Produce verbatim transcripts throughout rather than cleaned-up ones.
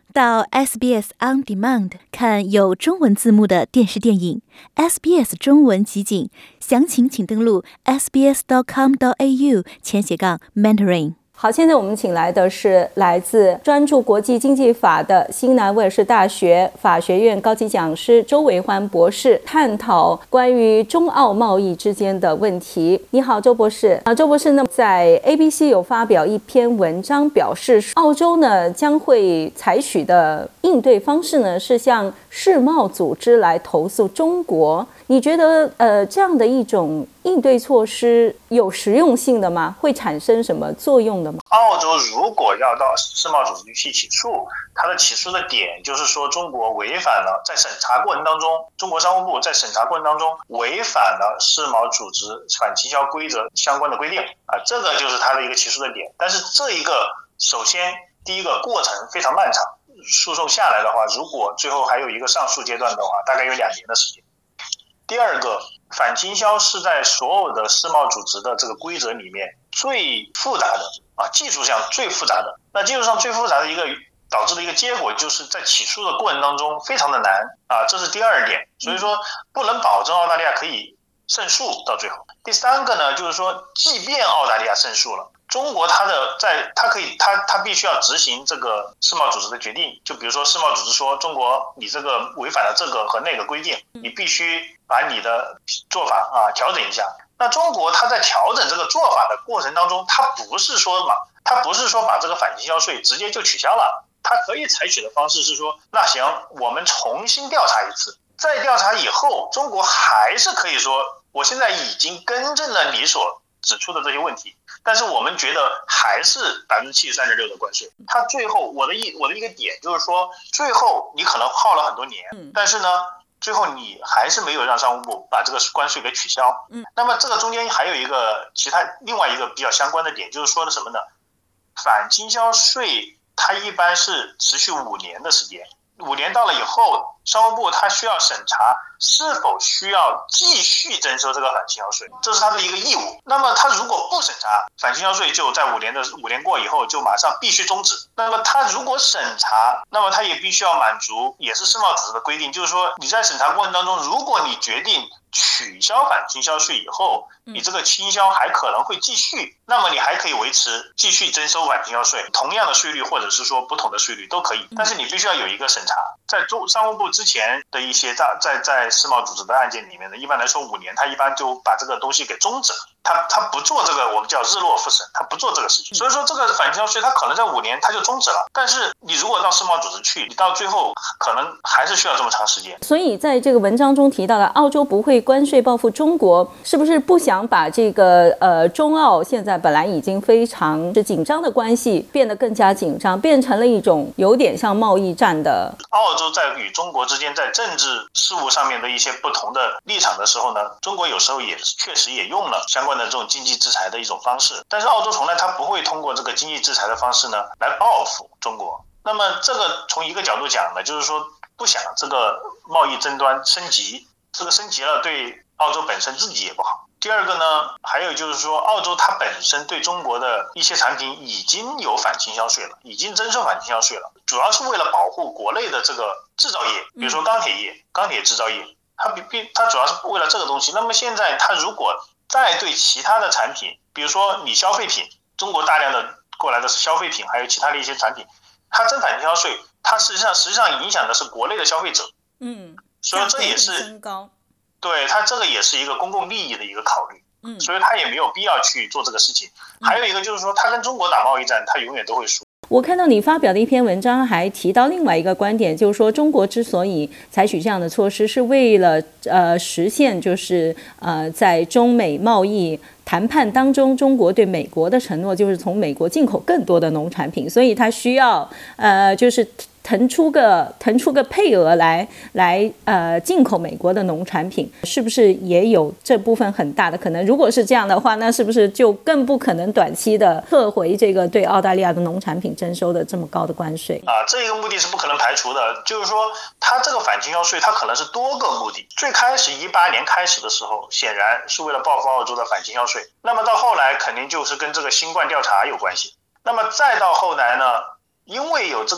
到 S B S On Demand 看有中文字幕的电视电影 S B S 中文集锦，详情请登录 s b s dot com dot a u 前斜杠 mentoring。 好，现在我们请来的是来自专注国际经济法的新南威尔士大学法学院高级讲师周维欢博士，探讨关于中澳贸易之间的问题。你好，周博士。啊，周博士呢在 A B C 有发表一篇文章，表示澳洲呢将会采取的应对方式呢是向世贸组织来投诉中国。你觉得呃这样的一种应对措施有实用性的吗？会产生什么作用的吗？ 澳洲如果要到世贸组织去起诉，它的起诉的点就是说中国违反了在审查过程当中，中国商务部在审查过程当中违反了世贸组织反倾销规则相关的规定啊，这个就是它的一个起诉的点。但是这一个首先第一个过程非常漫长，诉讼下来的话，如果最后还有一个上诉阶段的话，大概有两年的时间。第二个，反倾销是在所有的世贸组织的这个规则里面最复杂的啊，技术上最复杂的。那技术上最复杂的一个导致的一个结果，就是在起诉的过程当中非常的难啊，这是第二点。所以说不能保证澳大利亚可以胜诉到最后。第三个呢，就是说，即便澳大利亚胜诉了，中国它的在它可以它它必须要执行这个世贸组织的决定，就比如说世贸组织说中国你这个违反了这个和那个规定，你必须把你的做法啊调整一下。那中国它在调整这个做法的过程当中，它不是说嘛，它不是说把这个反倾销税直接就取消了，它可以采取的方式是说，那行，我们重新调查一次，再调查以后，中国还是可以说，我现在已经更正了你所指出的这些问题，但是我们觉得还是 百分之七十三点六 的关税。它最后我的一我的一个点就是说，最后你可能耗了很多年，但是呢，最后你还是没有让商务部把这个关税给取消。那么这个中间还有一个其他另外一个比较相关的点，就是说的什么呢？反倾销税它一般是持续五年的时间，五年到了以后，商务部它需要审查是否需要继续征收这个反倾销税，这是它的一个义务。那么它如果不审查，反倾销税就在五年的五年过以后就马上必须终止。那么它如果审查，那么它也必须要满足也是世贸组织的规定，就是说你在审查过程当中，如果你决定取消反倾销税以后，你这个倾销还可能会继续，那么你还可以维持继续征收反倾销税，同样的税率或者是说不同的税率都可以，但是你必须要有一个审查。在商务部之前的一些在在在世贸组织的案件里面呢，一般来说五年，他一般就把这个东西给终止了，他他不做这个我们叫日落复审，他不做这个事情。所以说这个反倾销税它可能在五年它就终止了，但是你如果到世贸组织去，你到最后可能还是需要这么长时间。 所以在这个文章中提到的澳洲不会关税报复中国，是不是不想把这个呃中澳现在本来已经非常紧张的关系变得更加紧张，变成了一种有点像贸易战的？ 澳洲在与中国之间在政治事务上面的一些不同的立场的时候呢，中国有时候也确实也用了相关的这种经济制裁的一种方式，但是澳洲从来它不会通过这个经济制裁的方式呢来报复中国。那么这个从一个角度讲呢，就是说不想这个贸易争端升级，这个升级了对澳洲本身自己也不好。第二个呢，还有就是说澳洲它本身对中国的一些产品已经有反倾销税了，已经征收反倾销税了，主要是为了保护国内的这个制造业，比如说钢铁业、钢铁制造业，它比比它主要是为了这个东西。那么现在它如果再对其他的产品，比如说你消费品，中国大量的过来的是消费品，还有其他的一些产品，它征反倾销税，它实际上实际上影响的是国内的消费者， 嗯， 所以这也是对它这个也是一个公共利益的一个考虑，嗯，所以它也没有必要去做这个事情。还有一个就是说，它跟中国打贸易战，它永远都会输。 我看到你发表的一篇文章还提到另外一个观点，就是说中国之所以采取这样的措施，是为了呃实现就是呃在中美贸易谈判当中，中国对美国的承诺就是从美国进口更多的农产品，所以它需要呃就是腾出个腾出个配额来来呃进口美国的农产品，是不是也有这部分很大的可能？如果是这样的话，那是不是就更不可能短期的撤回这个对澳大利亚的农产品征收的这么高的关税啊？这个目的是不可能排除的，就是说它这个反倾销税它可能是多个目的。最开始一八年开始的时候，显然是为了报复澳洲的反倾销税，那么到后来肯定就是跟这个新冠调查有关系。那么再到后来呢，因为有这个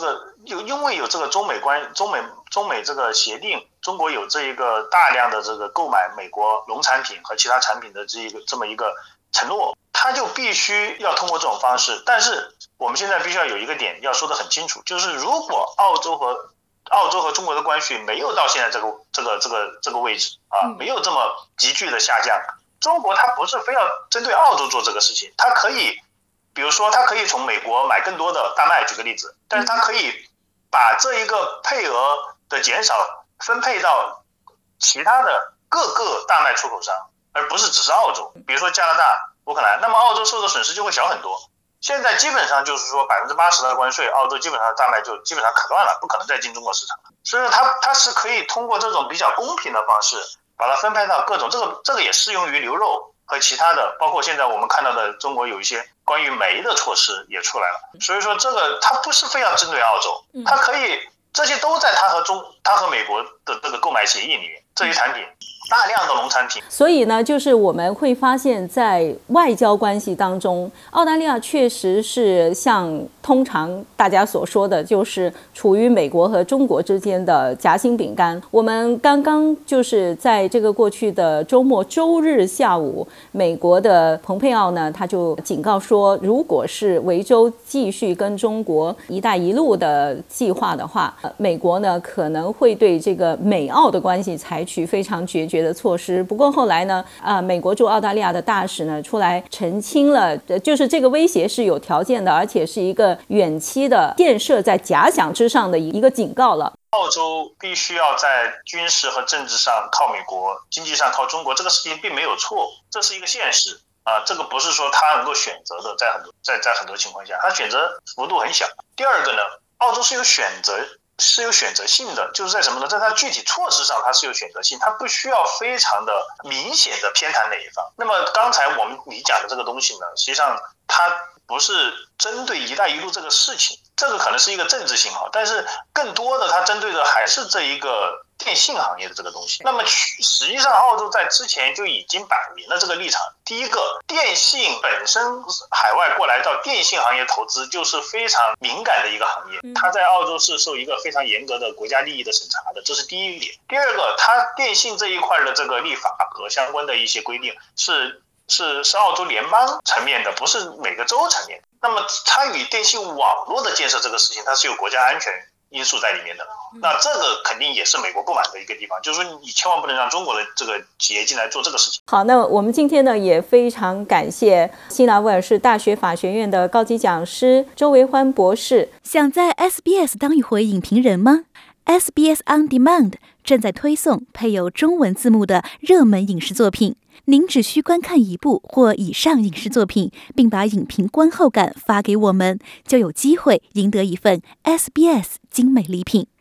有因为有这个中美关中美中美这个协定，中国有这一个大量的这个购买美国农产品和其他产品的这一个这么一个承诺，他就必须要通过这种方式。但是我们现在必须要有一个点要说得很清楚，就是如果澳洲和澳洲和中国的关系没有到现在这个这个这个这个位置啊，没有这么急剧的下降，中国它不是非要针对澳洲做这个事情，它可以，比如说它可以从美国买更多的大麦，举个例子，但是它可以把这一个配额的减少分配到其他的各个大麦出口商，而不是只是澳洲，比如说加拿大、乌克兰，那么澳洲受的损失就会小很多。现在基本上就是说百分之八十的关税，澳洲基本上大麦就基本上砍断了，不可能再进中国市场了。所以说它它是可以通过这种比较公平的方式，把它分配到各种，这个这个也适用于牛肉和其他的，包括现在我们看到的中国有一些关于煤的措施也出来了。所以说这个它不是非要针对澳洲，它可以这些都在它和中它和美国的这个购买协议里面，这些产品。大量的农产品， 所以呢，就是我们会发现，在外交关系当中，澳大利亚确实是像通常大家所说的，就是处于美国和中国之间的夹心饼干。我们刚刚就是在这个过去的周末周日下午，美国的蓬佩奥呢，他就警告说，如果是维州继续跟中国“一带一路”的计划的话，美国呢可能会对这个美澳的关系采取非常决绝的措施。不过后来呢，啊、呃，美国驻澳大利亚的大使呢出来澄清了，就是这个威胁是有条件的，而且是一个远期的建设在假想之上的一个警告了。 澳洲必须要在军事和政治上靠美国，经济上靠中国，这个事情并没有错，这是一个现实啊，这个不是说他能够选择的，在很多在在很多情况下，他选择幅度很小。第二个呢，澳洲是有选择。是有选择性的，就是在什么呢？在它具体措施上，它是有选择性，它不需要非常的明显的偏袒哪一方。那么刚才我们你讲的这个东西呢，实际上它不是针对“一带一路”这个事情，这个可能是一个政治信号，但是更多的它针对的还是这一个电信行业的这个东西。那么实际上，澳洲在之前就已经摆明了这个立场。第一个，电信本身海外过来到电信行业投资就是非常敏感的一个行业，它在澳洲是受一个非常严格的国家利益的审查的，这是第一点。第二个，它电信这一块的这个立法和相关的一些规定是是是澳洲联邦层面的，不是每个州层面的。那么参与电信网络的建设这个事情，它是有国家安全因素在里面的，那这个肯定也是美国不满的一个地方，就是说你千万不能让中国的这个企业进来做这个事情。 好，那我们今天呢也非常感谢西南威尔士大学法学院的高级讲师周维欢博士。 想在 S B S 当一回影评人吗？ S B S On Demand 正在推送配有中文字幕的热门影视作品，您只需观看一部或以上影视作品，并把影评观后感发给我们，就有机会赢得一份 S B S 精美礼品。